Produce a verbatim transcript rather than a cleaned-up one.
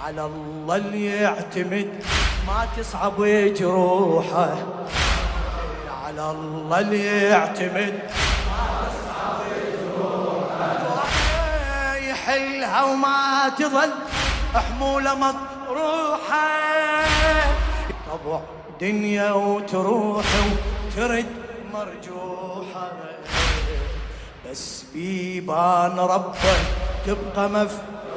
على الله اللي يعتمد ما تصعب جروحه، على الله اللي يعتمد ما تصعب جروحه، يحلها وما تظل حمولة مطروحة، طبع دنيا وتروح وترد مرجوحة، بس بيبان ربك تبقى مفتوحة.